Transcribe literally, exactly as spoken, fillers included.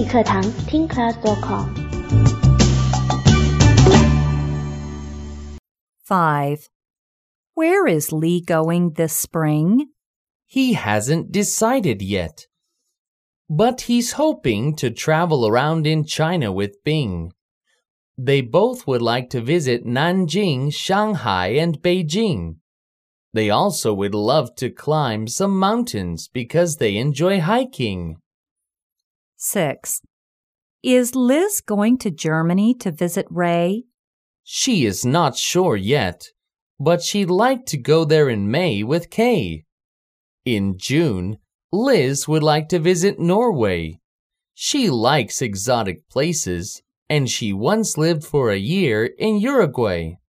语课堂听 class dot com。 five. Where is Lee going this spring? He hasn't decided yet. But he's hoping to travel around in China with Bing. They both would like to visit Nanjing, Shanghai, and Beijing. They also would love to climb some mountains because they enjoy hiking. six. Is Liz going to Germany to visit Ray? She is not sure yet, but she'd like to go there in May with Kay. In June, Liz would like to visit Norway. She likes exotic places, and she once lived for a year in Uruguay.